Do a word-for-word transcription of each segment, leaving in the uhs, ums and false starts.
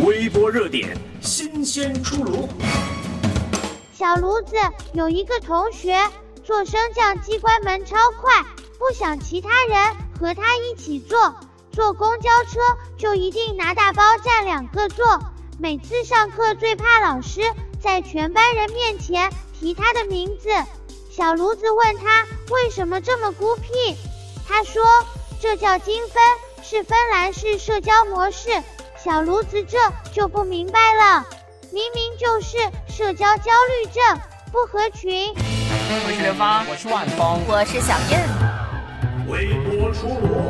微波热点，新鲜出炉。 小炉子有一个同学做升降机关门超快，不想其他人和他一起坐。坐公交车就一定拿大包占两个座，每次上课最怕老师在全班人面前提他的名字。小炉子问他为什么这么孤僻，他说这叫精分，是芬兰式社交模式。小炉子这就不明白了，明明就是社交焦虑症，不合群。 我是刘芳， 我是万峰， 我是小燕。 微波出炉。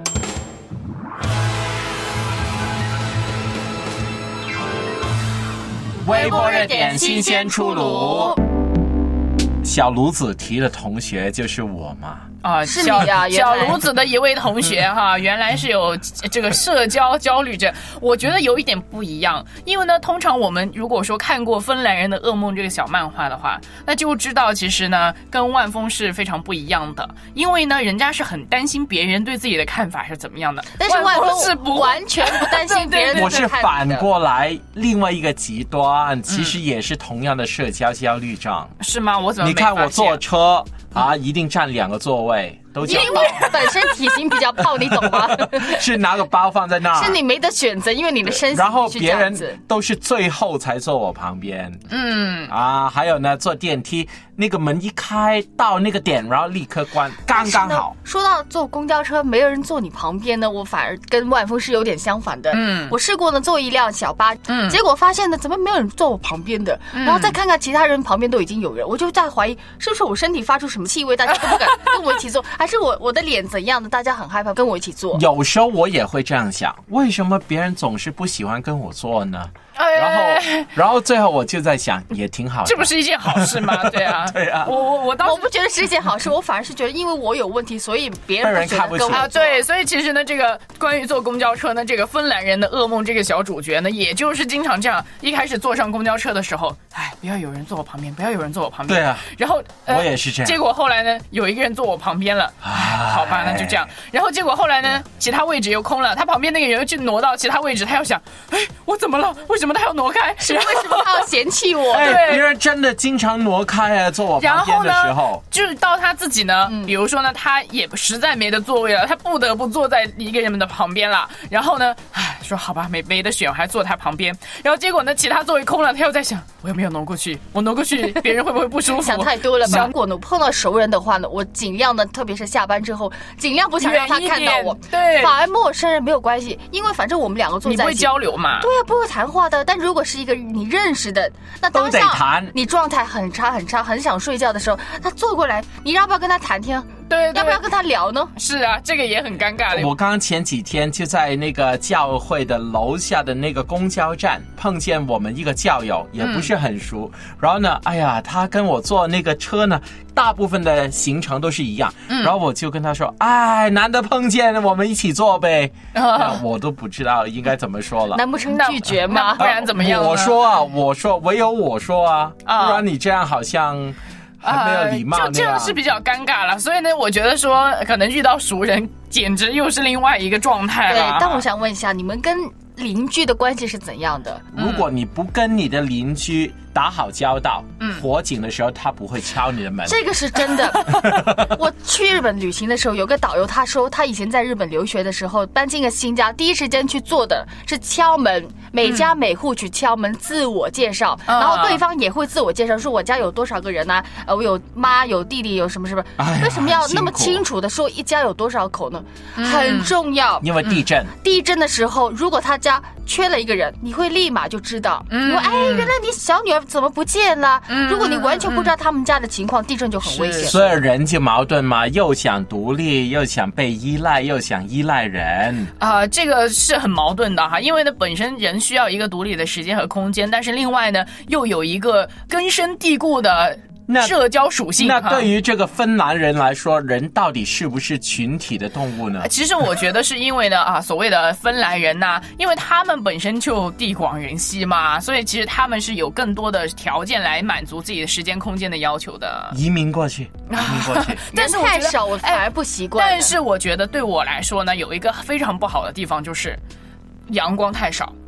微波热点新鲜出炉。小炉子提的同学就是我嘛。 啊， 是你啊， 小炉子的一位同学哈，原来是有这个社交焦虑症。我觉得有一点不一样，因为呢，通常我们如果说看过《芬兰人的噩梦》这个小漫画的话，那就知道其实呢，跟万峰是非常不一样的。因为呢，人家是很担心别人对自己的看法是怎么样的， 但是万峰是不完全不担心别人对我是反过来另外一个极端，其实也是同样的社交焦虑症。 是吗？我怎么没你看我坐车啊，一定占两个座位。 因为本身体型比较胖，你懂吗？ 是拿个包放在那儿， 是你没得选择，因为你的身形然后别人都是最后才坐我旁边。 嗯啊，还有呢，坐电梯那个门一开到那个点，然后立刻关，刚刚好。 说到坐公交车没有人坐你旁边呢，我反而跟万峰是有点相反的。 嗯， 我试过呢坐一辆小巴， 嗯， 结果发现呢怎么没有人坐我旁边的， 嗯、 然后再看看其他人旁边都已经有人，我就在怀疑是不是我身体发出什么气味，大家都不敢跟我一起坐，还是我我的脸怎样的，大家很害怕跟我一起坐。 有时候我也会这样想，为什么别人总是不喜欢跟我坐呢？然后，然后最后我就在想，也挺好的， 这不是一件好事吗？对啊， 对啊。 我我我当我不觉得是一件好事，我反而是觉得，因为我有问题，所以别人不觉得跟我啊。对，所以其实呢，这个关于坐公交车呢，这个芬兰人的噩梦这个小主角呢，也就是经常这样，一开始坐上公交车的时候，哎，不要有人坐我旁边，不要有人坐我旁边。 对啊。 然后、 呃、我也是这样。 结果后来呢，有一个人坐我旁边了，哎，好吧，那就这样。然后结果后来呢，其他位置又空了，他旁边那个人又去挪到其他位置，他又想，哎，我怎么了？为什么他要挪开？ 为什么他要嫌弃我？ 对，别人真的经常挪开啊，坐我旁边的时候， 就是到他自己呢，嗯、比如说呢，他也实在没得座位了，他不得不坐在一个人的旁边了。然后呢，唉，说好吧，没没得选，我还坐他旁边。然后结果呢，其他座位空了，他又在想，我有没有挪过去？我挪过去，别人会不会不舒服？ 想太多了吧？如果呢碰到熟人的话呢，我尽量呢，特别是下班之后，尽量不想让他看到我。 对， 反而陌生人没有关系，因为反正我们两个坐在一起， 你不会交流嘛？ 对啊，不会谈话的。但如果是一个你认识的，那当下你状态很差很差，很想睡觉的时候，他坐过来，你要不要跟他谈天？ 对， 要不要跟他聊呢？ 是啊，这个也很尴尬的。 我刚刚前几天就在那个教会的楼下的那个公交站碰见我们一个教友，也不是很熟。嗯、然后呢，哎呀，他跟我坐那个车呢，大部分的行程都是一样。嗯、然后我就跟他说：“哎，难得碰见，我们一起坐呗。啊”我都不知道应该怎么说了。 难不成拒绝吗？ 不然怎么样呢？ 我说啊，我说唯有我说啊，啊不然你这样好像。还没有礼貌、呃， 就这样是比较尴尬了。所以呢，我觉得说可能遇到熟人，简直又是另外一个状态了。 对，但我想问一下，你们跟邻居的关系是怎样的？ 如果你不跟你的邻居打好交道，嗯，火警的时候他不会敲你的门。 这个是真的。我去日本旅行的时候，有个导游他说，他以前在日本留学的时候，搬进了新家，第一时间去做的是敲门，每家每户去敲门，自我介绍，嗯、然后对方也会自我介绍，说我家有多少个人啊？呃，我有妈，有弟弟，有什么什么？为什么要那么清楚的说一家有多少口呢？嗯、很重要。 因为地震、嗯， 地震的时候，如果他家缺了一个人，你会立马就知道。嗯，因为哎，原来你小女儿怎么不见了？嗯，如果你完全不知道他们家的情况，地震就很危险。 所以人就矛盾嘛，又想独立，又想被依赖，又想依赖人。 啊、呃，这个是很矛盾的哈，因为呢，本身人需要一个独立的时间和空间，但是另外呢，又有一个根深蒂固的。社交属性。 那对于这个芬兰人来说，人到底是不是群体的动物呢？ 其实我觉得是因为呢啊，所谓的芬兰人呐、啊，因为他们本身就地广人稀嘛，所以其实他们是有更多的条件来满足自己的时间空间的要求的。 移民过去，移民过去。 但是太少，我反而不习惯、 哎。但是我觉得对我来说呢，有一个非常不好的地方就是阳光太少。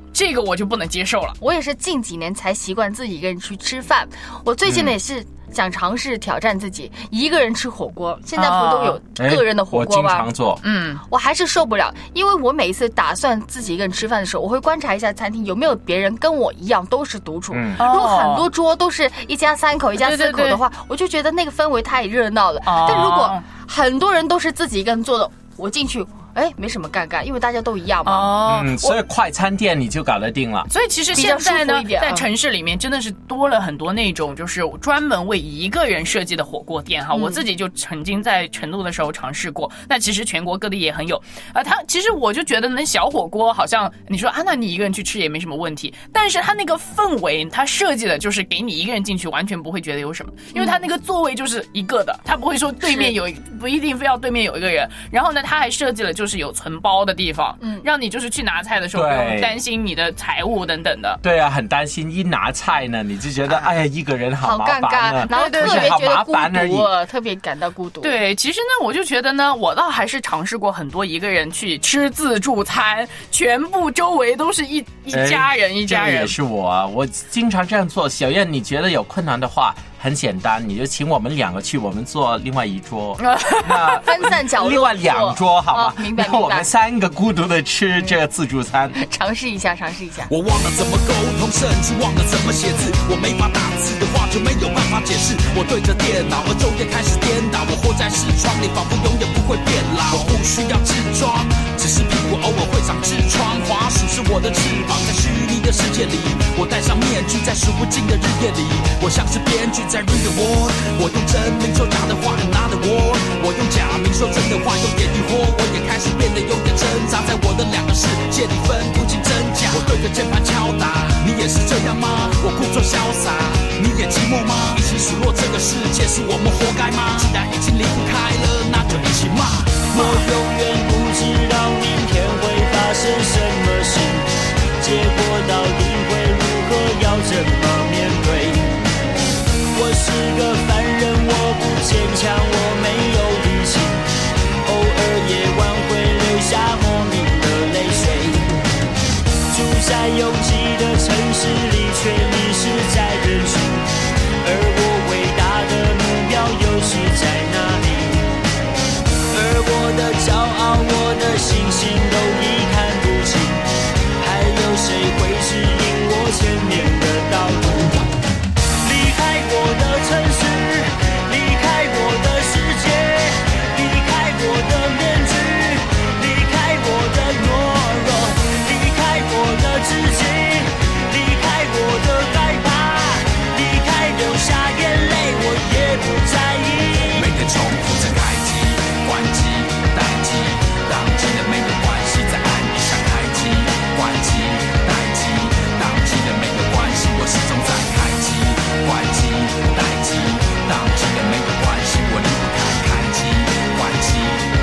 这个我就不能接受了。 我也是近几年才习惯自己一个人去吃饭，我最近呢也是想尝试挑战自己，一个人吃火锅。现在不都有个人的火锅吗？ 我经常做， 嗯， 我还是受不了，因为我每一次打算自己一个人吃饭的时候，我会观察一下餐厅有没有别人跟我一样都是独处。 嗯如果很多桌都是一家三口、一家四口的话， 对对对我就觉得那个氛围太热闹了。 哦、 但如果很多人都是自己一个人做的，我进去。哎，没什么尴尬，因为大家都一样嘛。 哦， 嗯，所以快餐店你就搞得定了。 所以其实现在呢， 嗯、 在城市里面真的是多了很多那种就是专门为一个人设计的火锅店哈。嗯、我自己就曾经在成都的时候尝试过，那其实全国各地也很有。啊、呃，它其实我就觉得那小火锅好像你说啊，那你一个人去吃也没什么问题，但是它那个氛围，它设计的就是给你一个人进去完全不会觉得有什么，因为它那个座位就是一个的，它不会说对面有不一定非要对面有一个人。然后呢，它还设计了就是有存包的地方，嗯，让你就是去拿菜的时候不用担心你的财物等等的。 对啊，很担心一拿菜呢，你就觉得哎呀，一个人好麻烦、啊、 好尴尬，然后特别觉得孤独，特别感到孤独。 对，其实呢，我就觉得呢，我倒还是尝试过很多一个人去吃自助餐，全部周围都是一一家人、哎、一家人。 这也是我啊，我经常这样做。小燕，你觉得有困难的话？很简单，你就请我们两个去，我们坐另外一桌， 那分散角落， 另外两桌好吗？ 哦、明白明白。 我们三个孤独的吃这个自助餐， 尝试一下，尝试一下。 我忘了怎么沟通，甚至忘了怎么写字，我没法打字的话就没有办法解释。我对着电脑，而昼夜开始颠倒，我活在视窗里，仿佛永远不会变老。我不需要自装，只是屁股偶尔会长痔疮。滑鼠是我的翅膀，在虚拟的世界里，我戴上面具，在数不尽的日夜里，我像是编剧。在 read the word， 我用真名说假的话 ，another word， 我用假名说真的话，有点疑惑，我也开始变得有点挣扎，在我的两个世界里分不清真假。我对着键盘敲打，你也是这样吗？我故作潇洒，你也寂寞吗？一起数落这个世界是我们活该吗？既然已经离不开了，那就一起骂。 我永远不知道明天会发生什么事，结果到底会如何，要怎么面对？我是个凡人，我不坚强，我没有力气，偶尔夜晚会流下莫名的泪水。住在拥挤的城市里，却迷失在人群，而我伟大的目标又是在哪里？而我的骄傲，我的信心都已看不清，还有谁会指引我前面的道路？我的城市，离开我的世界，离开我的面具，离开我的懦弱，离开我的自己，离开我的害怕，离开流下眼泪，我也不在意。 每天重复着开机、关机、待机，当机的没有关系，再按一下开机、关机、待机，当机的没有关系，我始终在开机、关机。待机，当机的没有关系，我离不开开机、关机、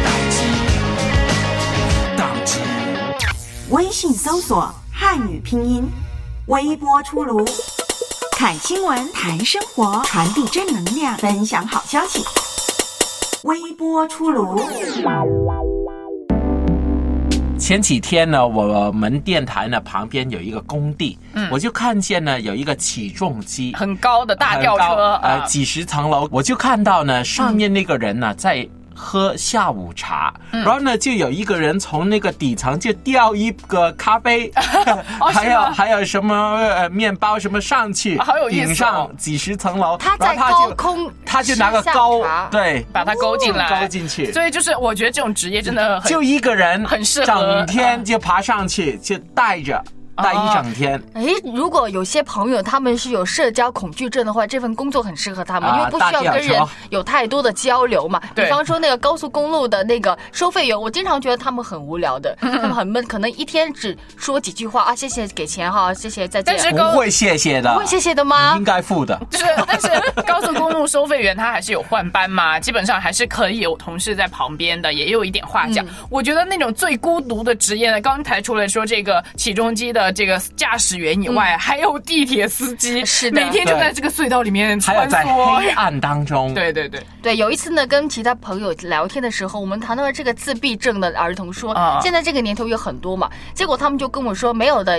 待机、当机。 微信搜索汉语拼音，微波出炉，看新闻，谈生活，传递正能量，分享好消息。微波出炉。 前几天呢，我们电台呢旁边有一个工地，嗯，我就看见呢有一个起重机， 很高的大吊车， 呃，几十层楼，我就看到呢上面那个人呢在喝下午茶，嗯、然后呢就有一个人从那个底层就掉一个咖啡，哦、还有还有什么呃面包什么上去， 好有意思、哦， 顶上几十层楼， 他在高空， 他就拿个钩，对， 把它勾进来， 勾进去。 所以就是我觉得这种职业真的很就一个人很适合， 整天就爬上去就带着。待一整天。 哎、哦，如果有些朋友他们是有社交恐惧症的话，这份工作很适合他们，啊、因为不需要跟人有太多的交流嘛。比方说那个高速公路的那个收费员，我经常觉得他们很无聊的，嗯、他们很闷，可能一天只说几句话啊，谢谢给钱哈，谢谢再见。 但是不会谢谢的， 不会谢谢的吗？ 应该付的。 就是，但是高速公路收费员他还是有换班嘛，基本上还是可以有同事在旁边的，也有一点话讲。嗯、我觉得那种最孤独的职业呢，刚才除了说这个起重机的这个驾驶驶员以外、嗯，还有地铁司机， 是的， 每天就在这个隧道里面穿梭， 还有在黑暗当中。 对对对对，有一次呢，跟其他朋友聊天的时候，我们谈到了这个自闭症的儿童说，说、啊、现在这个年头有很多嘛，结果他们就跟我说没有的。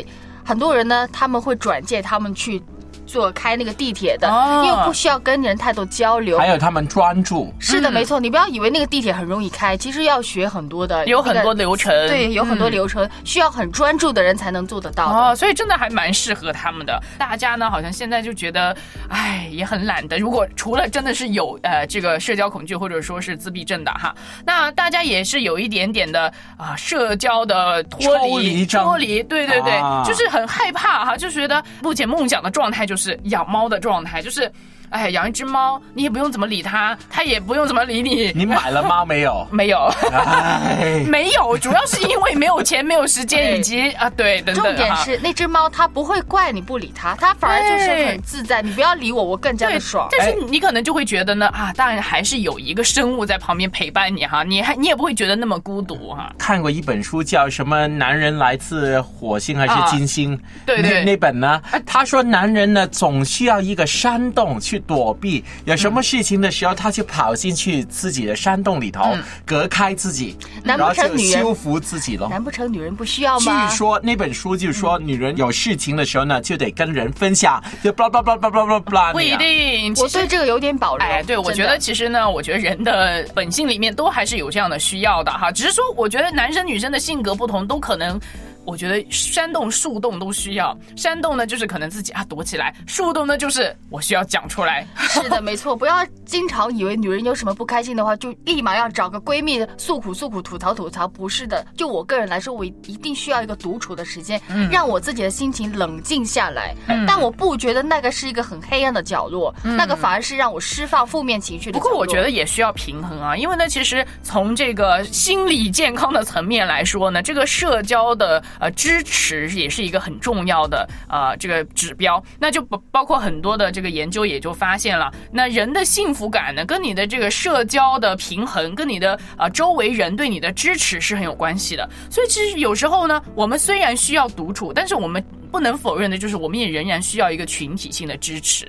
很多人呢，他们会转介他们去坐开那个地铁的， 哦、 因为不需要跟人太多交流， 还有他们专注。 是的，嗯、没错，你不要以为那个地铁很容易开，其实要学很多的， 有很多流程， 对，有很多流程，嗯、需要很专注的人才能做得到的。 哦，所以真的还蛮适合他们的。大家呢，好像现在就觉得，哎，也很懒的。如果除了真的是有呃这个社交恐惧或者说是自闭症的哈，那大家也是有一点点的啊社交的脱离，脱离，对对对，啊、就是很害怕哈，就觉得目前梦想的状态就是养猫的状态，就是哎，养一只猫，你也不用怎么理它，它也不用怎么理你。 你买了猫没有？ 没有，没有，主要是因为没有钱、没有时间，以及啊，对，等等。 重点是那只猫它不会怪你不理它，它反而就是很自在。你不要理我，我更加的爽。 但是你可能就会觉得呢，啊，当然还是有一个生物在旁边陪伴你哈，你还你也不会觉得那么孤独哈。 看过一本书叫什么？男人来自火星还是金星？啊、 对对， 那那本呢？他说男人呢总需要一个山洞去躲避，有什么事情的时候，他就跑进去自己的山洞里头，嗯、隔开自己， 难不成女人修复自己咯？ 难不成女人不需要吗？ 据说那本书就说，女人有事情的时候呢，就得跟人分享，就 blah blah blah blah blah blah。 不一定， 我对这个有点保留。 哎，对，我觉得其实呢，我觉得人的本性里面都还是有这样的需要的哈，只是说，我觉得男生女生的性格不同，都可能。我觉得山洞树洞都需要，山洞呢就是可能自己啊躲起来，树洞呢就是我需要讲出来。 是的，没错，不要经常以为女人有什么不开心的话就立马要找个闺蜜诉苦诉苦吐槽吐槽，不是的。就我个人来说，我一定需要一个独处的时间，嗯、让我自己的心情冷静下来。嗯、但我不觉得那个是一个很黑暗的角落，嗯、那个反而是让我释放负面情绪的角落。 不过我觉得也需要平衡啊，因为呢，其实从这个心理健康的层面来说呢，这个社交的。呃，支持也是一个很重要的呃这个指标，那就包括很多的这个研究也就发现了，那人的幸福感呢，跟你的这个社交的平衡，跟你的呃周围人对你的支持是很有关系的。所以其实有时候呢，我们虽然需要独处，但是我们不能否认的就是，我们也仍然需要一个群体性的支持。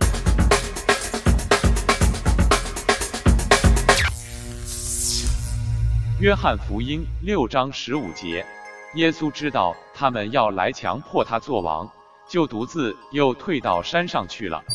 约翰福音六章十五节。耶稣知道他们要来强迫他做王，就独自又退到山上去了。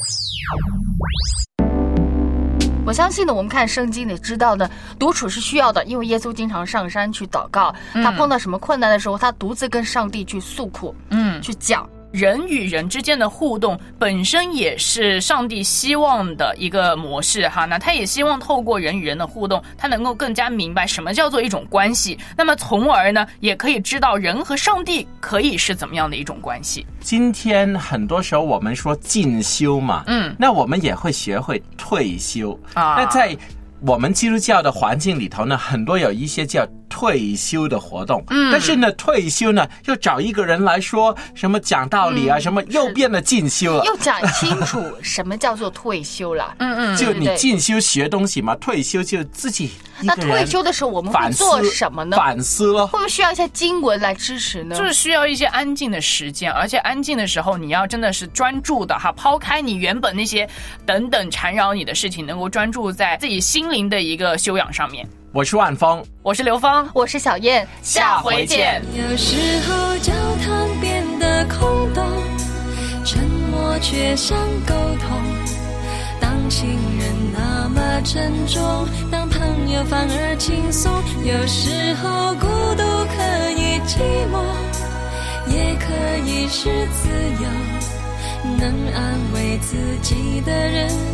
我相信呢，我们看圣经也知道呢，独处是需要的，因为耶稣经常上山去祷告，嗯、他碰到什么困难的时候，他独自跟上帝去诉苦，嗯，去讲。 人与人之间的互动本身也是上帝希望的一个模式哈，那他也希望透过人与人的互动，他能够更加明白什么叫做一种关系，那么从而呢，也可以知道人和上帝可以是怎么样的一种关系。 今天很多时候我们说进修嘛，嗯，那我们也会学会退休啊。那在我们基督教的环境里头呢，很多有一些叫退休的活动，嗯，但是呢，退休呢，又找一个人来说什么讲道理啊，嗯、什么又变得进修了， 又讲清楚什么叫做退休了， 嗯嗯， 就你进修学东西嘛，退休就自己一个人。 那退休的时候我们会做什么呢？ 反思了， 会不会需要一些经文来支持呢？ 就是需要一些安静的时间，而且安静的时候你要真的是专注的哈，抛开你原本那些等等缠绕你的事情，能够专注在自己心灵的一个修养上面。 我是万峰， 我是刘芳， 我是小燕， 下回见。 有时候教堂变得空洞，沉默却像沟通。当信任那么沉重，当朋友反而轻松。有时候孤独可以寂寞，也可以是自由。能安慰自己的人